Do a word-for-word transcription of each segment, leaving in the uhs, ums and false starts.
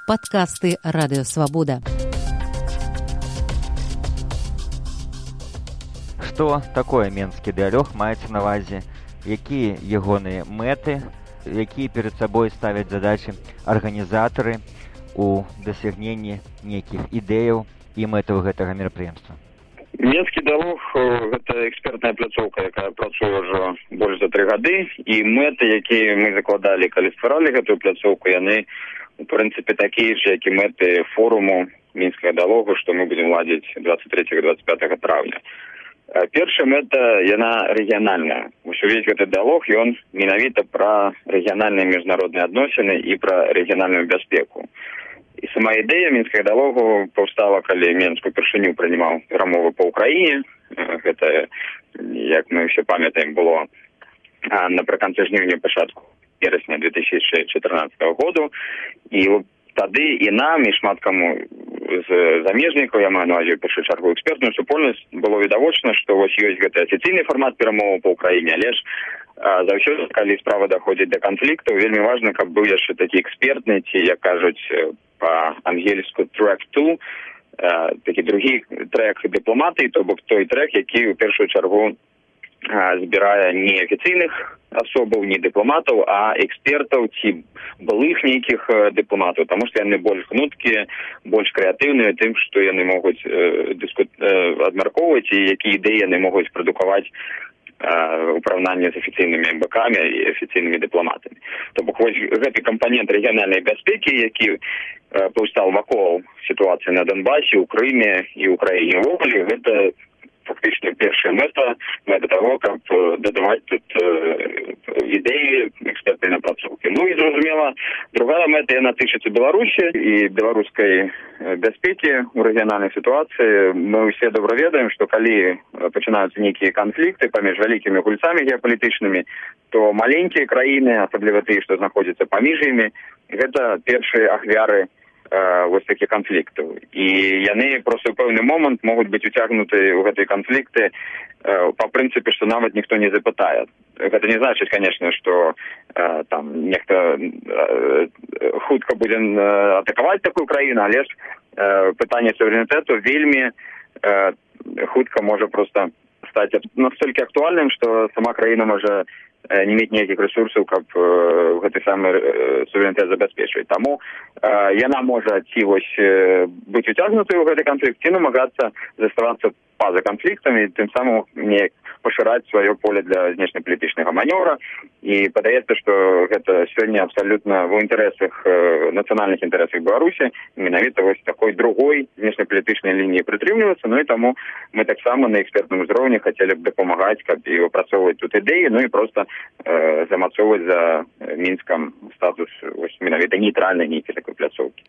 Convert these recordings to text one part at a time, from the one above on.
Падкасты Радыё Свабода. Што такое менскі дыялог маецца на ўвазе? Якія ягоныя мэты, якія перад сабой ставяць задачы арганізатары у дасягненні нейкіх ідэяў і мэтаў гэтага мерапрыемства? Менскі дыялог – гэта экспертная пляцоўка, якая працуе ўжо больш за тры гады, і мэты, якія мы закладалі, калі стваралі гэтую пляцоўку, яны, у прынцыпе, такія ж, як і мэты форуму мінскага дыялогу, што мы будзем ладзіць двадцать третьего - двадцать пятого траўня. Першая мэта, яна рэгіянальная. Увесь гэты дыялог, ён менавіта пра рэгіянальныя міжнародныя адносіны і пра рэгіянальную бяспеку. І сама ідэя мінскага дыялогу паўстала, калі Менск упершыню прынимаў перамовы па ўкраіне. Гэта, як мы ўсе памятаем, было напрыканцы жніўня, пачатку верасня две тысячи чатырнаццатого году. І тады і нам, і шмат каму з замежнікаў, я маю на ўвазе ў першую чаргу экспертную супольнасць, было відавочна, што вось ёсць гэты афіцыйны фармат перамоваў па ўкраіне, але ж заўсёды, калі справа даходзіць да канфлікту, вельмі важна, каб быў яшчэ такі экспертны, ці, як кажуць па-ангельску, трек two, такі другі трек дыпламатыі, то бок той трек, які ў першую чаргу збірае не афіцыйных асобаў, не дыпламатаў, а экспертаў ці былых нейкіх дыпламатаў, таму што яны больш гнуткія, больш крэатыўныя тым, што яны могуць э, дыску... э, абмяркоўваць і якія ідэі яны могуць прадукаваць у параўнанні з афіцыйнымі эм бэ камі і афіцыйнымі дыпламатамі. То бок вось гэты кампанент рэгіянальнай бяспекі, які паўстаў вакол сітуацыі на Донбасе, у Крыме і ў краіне ўвогуле, гэта фактычна першая мэта, мэта того, каб дадаваць тут э, ідэі экспертнай напрацоўкі. Ну і, зразумела, другая мэта, яна тычыцца Беларусі і беларускай бяспекі ў рэгіянальнай сітуацыі. Мы ўсе добра ведаем, што калі пачынаюцца нейкія канфлікты паміж вялікімі гульцамі геапалітычнымі, то маленькія краіны, асабліва тыя, што знаходзяцца паміж імі, гэта першыя ахвяры вось такіх канфліктаў. І яны проста ў пэўны момант могуць быць уцягнуты ў гэтыя канфлікты па прынцыпе, што нават ніхто не запытае. Гэта не значыць, канешне, што э, там нехта э, хутка будзе э, атакаваць такую краіну, але ж э, пытанне суверэнітэту вельмі э, хутка можа проста стаць настолькі актуальным, што сама краіна можа не мець ніякіх рэсурсаў, каб э, гэты самы э, суверэнітэт забяспечваць. Таму э, яна можа ці вось э, быць уцягнутай у гэты канфлікт, ці намагацца заставацца па-за канфліктамі, тым самым неяк пашыраць сваё поле для знешнепалітычнага манёвра. І падаецца, што гэта сёння абсалютна ў інтарэсах, э, нацыянальных інтарэсах Беларусі, менавіта вось такой другой знешнепалітычнай лініі прытрымлівацца. Ну і таму мы таксама на экспертным узроўні хацелі б дапамагаць, каб і выпрацоўваць тут ідэі, ну і проста э, замацоўваць за Мінскам статус вось менавіта нейтральнай нейкай такой пляцоўкі.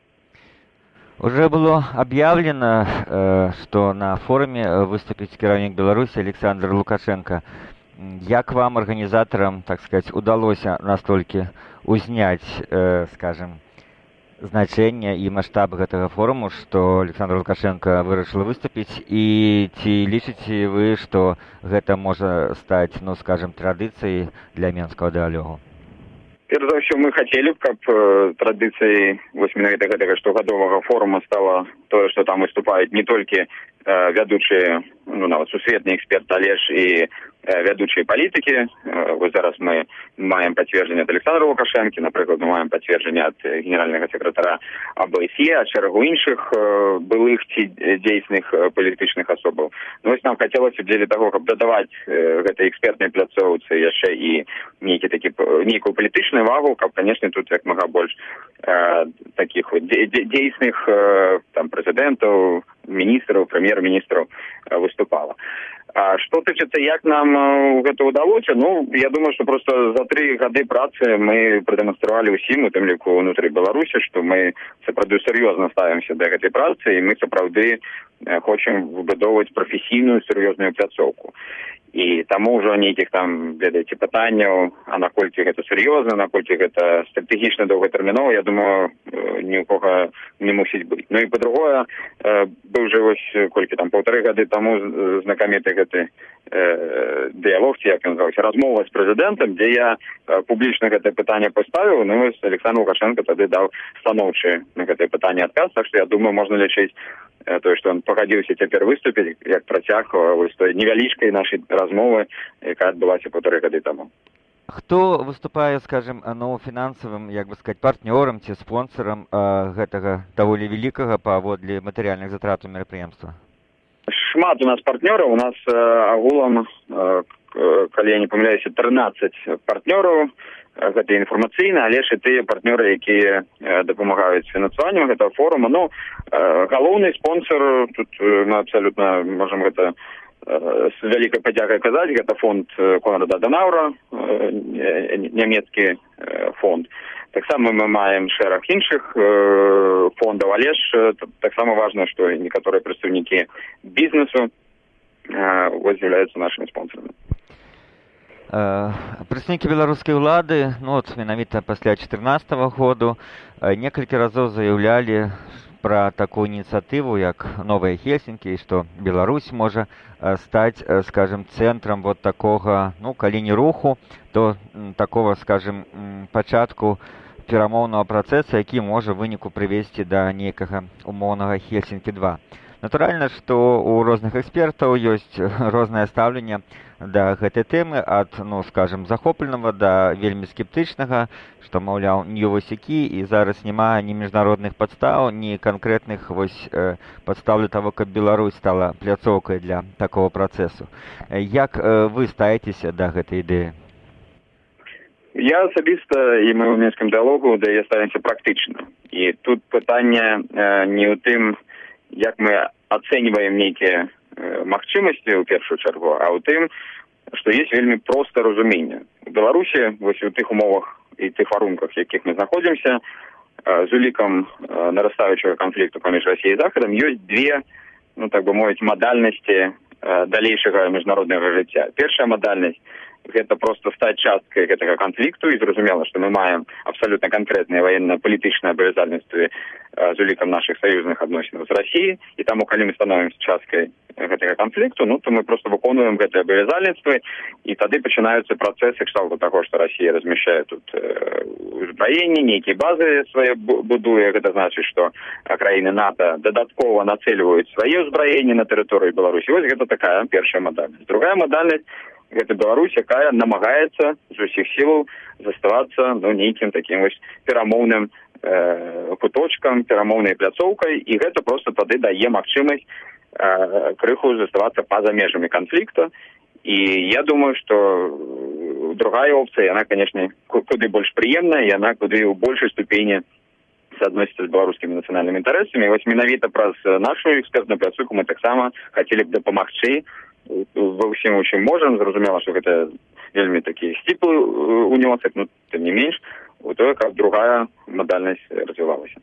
Уже было объявлено, что на форуме выступит кіраўнік Беларуси Александр Лукашенко. Як вам, организаторам, так сказать, удалось настолько узнять, скажем, значение и масштаб этого форума, что Александр Лукашенко вырашил выступить, и ці лічыце вы, что это может стать, ну, скажем, традицией для Менского дыялогу? Перш за ўсё, мы хацелі б, каб э, традыцыяй вось менавіта гэтага штогадовага форума стала тое, што там выступаюць не толькі э, вядучыя, ну, нават сусветныя эксперты, але ж і э, вядучыя палітыкі. Э, вось зараз мы маем пацверджанне ад Александра Лукашэнкі, напрыклад, мы маем пацверджанне ад генеральнага сакратара а бэ эс е, ад шэрагу іншых э, былых ці дзейсных э, палітычных асобаў. Ну, вось нам хацелася дзеля таго, каб дадаваць э, гэтай экспертнай пляцоўцы яшчэ і нейкі такі нейкую палітычную вагу, каб, конечно, тут як мага больш э, таких вот дзейсных э, там прэзідэнтаў, міністраў, прэм'ер-міністраў э, выступала. А што тычыцца, як нам э, гэта ўдалося, ну, я думаю, што просто за тры гады працы мы прадэманстравалі ўсім, у тым ліку ўнутры Беларусі, што мы сапраўды сур'ёзна ставімся да гэтай працы, і мы сапраўды э, хочам выбудоўваць прафесійную сур'ёзную пляцоўку. І таму ўжо нейкіх там, ведаеце, пытанняў, а наколькі гэта сур'ёзна, наколькі гэта стратэгічна доўгатэрмінова, я думаю, ні ў кога не мусіць быць. Ну і па-другое, быў жа вось колькі там паўтары гады таму знакаміты гэты дыялог, ці як ён называўся, размова з прэзідэнтам, дзе я публічна гэтае пытанне паставіў, ну вось Александр Лукашенко тады даў станоўчы на гэтае пытанне адказ, так што я думаю, можна лічыць тое, што ён пагадзіўся цяпер выступіць як працяг вось той невялічкай нашай размовы, якая адбылася паўтары гады таму. Хто выступае, скажем, ну, фінансавым, як бы сказаць, партнёрам ці спонсорам э, гэтага даволі вялікага паводле матэрыяльных затратаў мерапрыемства? Шмат у нас партнёраў, у нас э, агулам, э, калі я не памыляюся, трынаццаць партнёраў, гэта інфармацыйна, але ж і тыя партнёры, якія э, дапамагаюць фінансаваннем гэтага форума. Ну, э, галоўны спонсор, тут мы ну, абсалютна можам гэта з вялікай падзякай казаць, гэта фонд Конрада Адэнаўра, нямецкі фонд. Таксама мы маем шэраг іншых фондаў, але ж таксама важна, што некаторыя прадстаўнікі бізнесу вось з'яўляюцца нашымі спонсорамі. Прадстаўнікі беларускай улады, ну от менавіта пасля чатырнаццатага году некалькі разоў заяўлялі пра такую ініцыятыву, як Новая Хельсінкі, і што Беларусь можа стаць, скажем, цэнтрам вот такога, ну, калі не руху, то такого, скажем, пачатку перамоўнага працэса, які можа выніку прывесці да нейкага умоўнага Хельсінкі два. Натуральна, што у розных экспертаў ёсць рознае стаўленне да гэтай тэмы, ад, ну, скажем, захопленага да вельмі скептычнага, што, маўляў, не вось які, і зараз няма ні міжнародных падстаў, ні канкрэтных вось э, падстаў для таго, каб Беларусь стала пляцоўкай для такого працэсу. Як э, вы ставіцеся да гэтай ідэі? Я асабіста і мы ў мінскім дыялогу да яе ставімся практычна. І тут пытанне э, не ў тым, як мы ацэньваем нейкія э, магчымасці ў першую чаргу, а ў тым, што есть вельмі проста разуменне. У Беларусі вось у тых умовах і тых варунках, якіх мы знаходзімся, э, з улікам э, нарастаючага канфлікту паміж Расіяй і Захадам ёсць две, ну так бы мовіць, мадальнасці э, далейшага міжнароднага жыцця. Першая мадальнасць гэта проста стаць часткай гэтага канфлікту, і зразумела, што мы маем абсалютна канкрэтныя военно-палітычныя абавязальніцтвы з улікам нашых саюзных адносінаў з Расіяй, і таму, калі мы становімся часткай гэтага канфлікту, ну, то мы проста выконваем гэтыя абавязальніцтвы, і тады пачынаюцца працэсы кшталту таго, што Расія размяшчае тут э, узбраенні, нейкія базы свае будуе, гэта значыць, што краіны НАТО дадаткова нацэльваюць свае ўзбраенні на тэрыторыі Беларусі. Вось гэта такая першая мадальнасць. Другая мадальнасць гэта Беларусь, якая намагаецца з усіх сілаў заставацца, ну, нейкім такім вось перамоўным э, куточкам, перамоўнай пляцоўкай, і гэта проста тады дае магчымасць э, крыху заставацца па-за межамі канфлікта. І я думаю, што другая опцыя, яна, канешне, куды больш прыемная, яна куды ў большай ступені соотносится с белорусскими национальными интересами. И вот менавіта праз нашу экспертную пляцоўку мы таксама хацелі б дапамагчы ва ўсім, у чым можам. Зразумела, што гэта вельмі такі сціплы унёсак, но тым не менш, у тое, каб другая мадальнасць развівалася.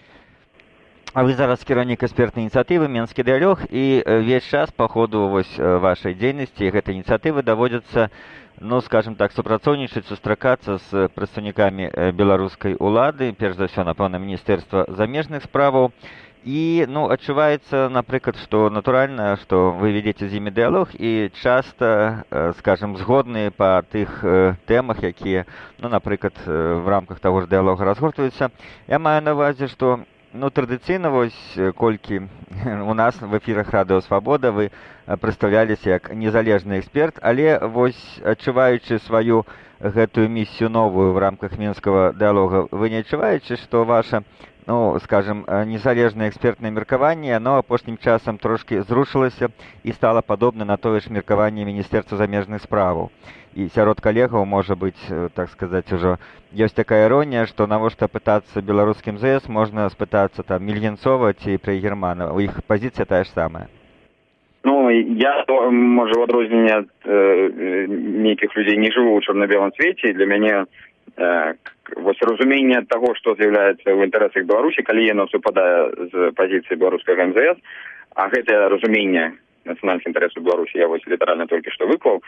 А вы зараз кіраўнік экспертнай ініцыятывы «Менскі дыялог», і весь час па ходу вось вашай дзейнасці гэтай ініцыятывы даводзіцца, ну, скажем так, супрацоўнічаць, сустракацца з прадстаўнікамі беларускай улады, перш за ўсё, напэўна, Міністэрства замежных справаў. І, ну, адчуваецца, напрыклад, што натуральна, што вы ведзеце з імі дыялог, і часта, скажем, згодныя па тых тэмах, якія, ну, напрыклад, в рамках таго ж дыялога разгортваюцца. Я маю на ўвазе, што, ну, традыцыйна, вось, колькі у нас в эфірах Радыё Свабода вы прадстаўляліся як незалежны эксперт, але, вось, адчуваючы сваю гэтую місію новую в рамках Мінскага дыялога, вы не адчуваеце, што ваша, ну, скажем, незалежнае экспертнае меркаванне, оно апошнім часам трошки зрушылася і стала падобна на тое ж меркаванне Міністэрства замежных справаў. І сярод калегаў, можа быць, так сказаць, ужо ёсць такая іронія, што навошта пытацца беларускім ЗС, можна спытацца там Мільгенцова ці Прайгермана. У іх пазіцыя тая ж самая. Ну, я, можа, в адрозненне ад э, нейкіх людзей не жыву ў чорна-белым свеце, і для мяне э, вось разуменне таго, што з'яўляецца ў інтарэсах Беларусі, калі яно супадае з пазіцыі беларускага эм зэ эс, а гэтае разуменне нацыянальных інтарэсаў Беларусі я вось літаральна толькі што выклаў,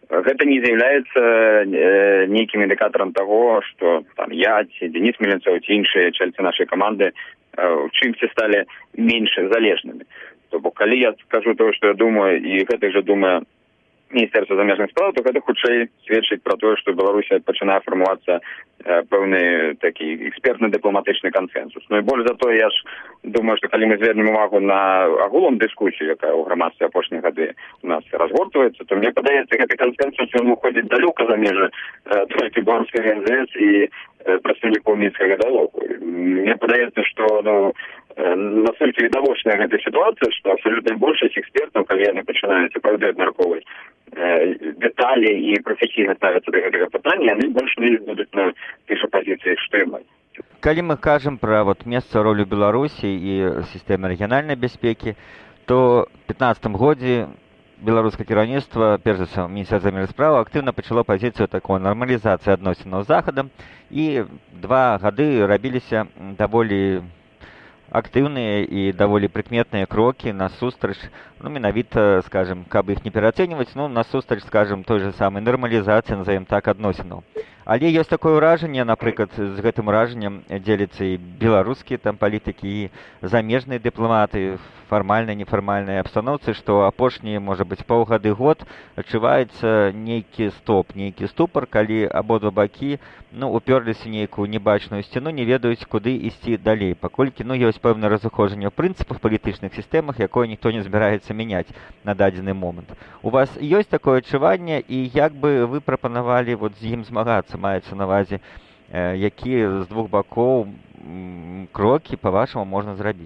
гэта не з'яўляецца э, нейкім індыкатарам таго, што там я ці Денис Меленцоў ці іншыя чальцы нашай каманды э, ў чымсьці сталі менш залежнымі. То бок калі я скажу тое, што я думаю, і гэтак жа думаю Міністэрства замежных спраў, то гэта хутчэй сведчыць пра тое, што Беларусі пачынае фармавацца э, пэўны такі экспертна-дыпламатычны кансенсус. Ну і больш за тое, я ж думаю, што калі мы звернем увагу на агулам дыскусію, якая ў грамадстве апошнія гады у нас разгортваецца, то мне падаецца, гэты кансенсус ён выходзіць далёка за межы э, толькі беларускай эн зэ эс і э, прадстаўнікоў мінскага дыалогу. Мне падаецца, што ну, настолькі відавочная гэта сітуацыя, што абсалютная большасць экспертаў, калі яны пачынаюць сапраўды абмяркоўваць дэталі і прафесійна ставяцца да гэтага пытання, яны больш не будуць на тых жа пазіцыях, што і мы. Калі мы кажам пра вот месца ролю Беларусі і сістэмы рэгіянальнай бяспекі, то ў пятнаццатым годзе беларускае кіраўніцтва, перш за ўсё Міністэрства замежных спраў, актыўна пачало пазіцыю такой нармалізацыі адносінаў з Захадам, і два гады рабіліся даволі актыўныя і даволі прыкметныя крокі насустрач, ну, менавіта, скажем, каб іх не пераацэньваць, ну, насустрач, скажем, той же самай нармалізацыі, назовем так, адносінаў. Але ёсць такое ўражанне, напрыклад, з гэтым ўражаннем дзеляцца і беларускія там палітыкі, і замежныя дыпламаты, фармальнай, нефармальнай абстаноўцы, што апошнія, можа быць, паўгады год адчуваецца нейкі стоп, нейкі ступар, калі абодва бакі, ну, уперліся нейкую небачную сцяну, не ведаюць, куды ісці далей, паколькі, ну, ёсць пэўнае разыходжанне ў прынцыпах палітычных сістэмах, якое ніхто не збіраецца мяняць на дадзены момант. У вас ёсць такое адчуванне, і як бы вы прапанавалі вот з ім змагацца, маецца на ўвазе, э, якія з двух бакоў м, крокі, па-вашаму, можна зрабіць?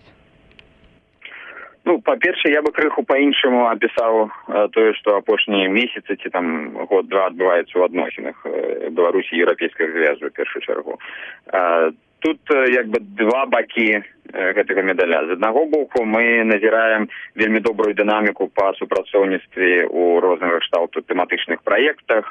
Ну, па-першае, я бы крыху па-іншаму апісаў э, тое, што апошнія месяцы ці там год-два адбываецца ў адносінах э, Беларусі і Еўрапейскага звязу, ў першую чаргу. Э, тут э, як бы два бакі э, гэтага медаля. З аднаго боку, мы назіраем вельмі добрую дынаміку па супрацоўніцтве ў рознага кшталту тэматычных праектах,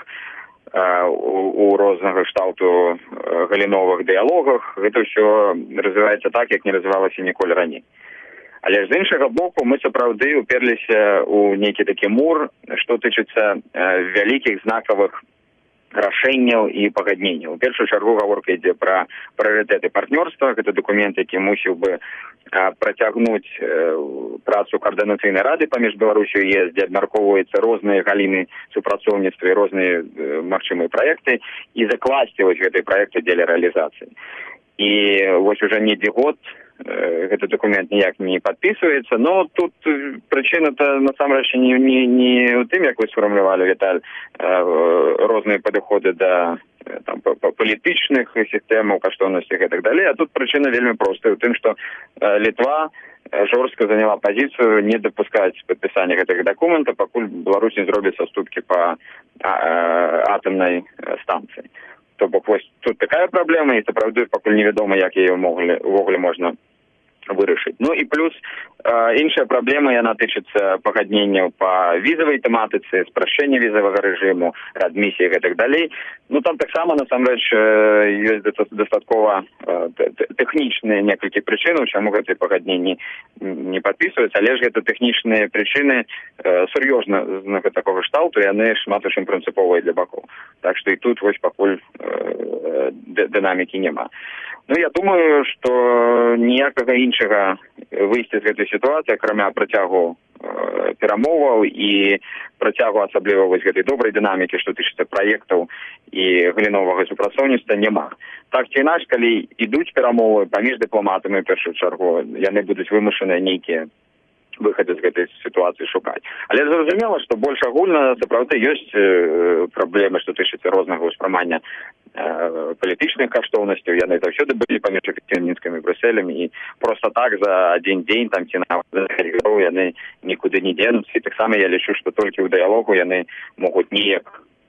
у рознага кшталту галіновых дыялогах. Гэта ўсё развіваецца так, як не развівалася ніколі раней. Але ж з іншага боку мы сапраўды уперліся ў нейкі такі мур, што тычыцца вялікіх знакавых рашэнняў і пагадненняў. У першую чаргу гаворка ідзе пра прыярытэты партнёрства. Гэта дакумент, які мусіў бы працягнуць працу каардынацыйнай рады паміж Беларусю і ЕС, дзе абмяркоўваюцца розныя галіны супрацоўніцтва і розныя магчымыя праекты, і закласці вось гэтай праекты дзеля рэалізацыі. І вось уже недзе год гэты документ ніяк не падпісваецца, но тут прычына-то насамрэч не, не, не ў тым, як вы сфармулявалі, Віталь, розныя падыходы да там, палітычных сістэмаў, каштоўнасцях і так далей, а тут прычына вельмі простая ў тым, што Літва жорстка заняла пазіцыю не дапускаць падпісання гэтага дакумента, пакуль Беларусь не зробіць саступкі па атамнай станцыі. То бок вось тут такая праблема, і сапраўды пакуль невядома, як яе ўвогуле можна вырашыць. Ну і плюс э, іншая праблема, яна тычыцца пагадненняў па візавай тэматыцы, спрашчэння візавага рэжыму, адмісіі і гэтак далей. Ну там таксама насамрэч ёсць дастаткова э, тэхнічныя некалькі прычынаў, чаму гэтыя пагадненні не падпісваюцца, але ж гэта тэхнічныя прычыны э, сур'ёзна з такога кшталту, яны шмат у чым прынцыповыя для бакоў. Так што і тут вось пакуль э, дынамікі няма. Ну, я думаю, што ніякага іншага выйсця з гэтай сітуацыі, акрамя працягу э, перамоваў і працягу асабліва вось гэтай добрай дынамікі, што тычыцца праектаў і галіновага супрацоўніцтва, няма. Так ці інакш, калі ідуць перамовы паміж дыпламатамі, ў першую чаргу, яны будуць вымушаныя нейкія выхады з гэтай сітуацыі шукаць. Але зразумела, што больш агульна сапраўды ёсць э, праблемы, што тычыцца рознага ўспрымання э, палітычных каштоўнасцяў. Яны заўсёды былі паміж Мінскам і Брюсселем, і проста так за адзін дзень там ці нават яны нікуды не дзенуцца. І таксама я лічу, што толькі ў дыялогу яны могуць неяк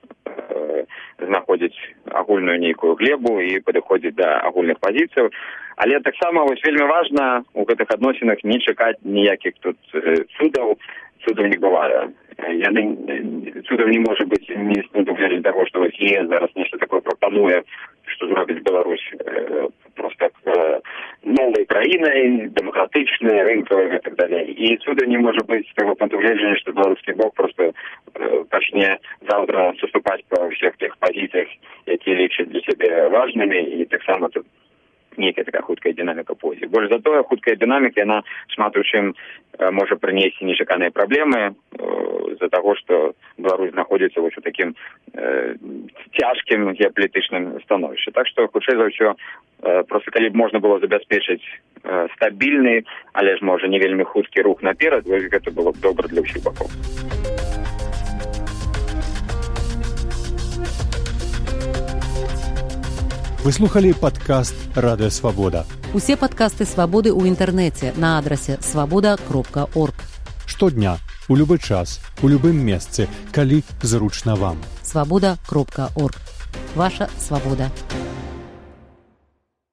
э, знаходзіць агульную нейкую глебу і падыходзіць да агульных пазіцыяў. Але таксама вось вельмі важна у гэтых адносінах не чакаць ніякіх тут цудаў. Цудаў не бывае. Яны, цудаў не можа быць не з глядзячы таго, што вось ЕС зараз нешта такое прапануе, што зробіць Беларусь э, проста э, новай краінай, дэмакратычнай, рынкавай і так далей. І цуда не можа быць з таго пункту гледжання, што беларускі бок проста пачне заўтра саступаць па ўсіх тых пазіцыях, якія лічаць для сябе важнымі, і таксама тут некая такая хуткая динамика позі. Больш за тое, хуткая динамика, яна шмат у чым можа прынесці нечаканыя праблемы з-за таго, што Беларусь знаходзіцца вось у такім э, цяжкім геапалітычным становішчы. Так што, хутчэй за ўсё, э, проста калі б можна было забяспечыць э, стабільны, але ж можа не вельмі хуткі рух наперад, вось гэта было б добра для ўсіх бакоў. Вы слухали падкаст «Радыё Свабода». Усе падкасты «Свабоды» ў інтэрнэце на адрасе свабода кропка орг. Штодня, у любы час, у любым месцы, калі зручна вам. свабода кропка орг. Ваша свабода.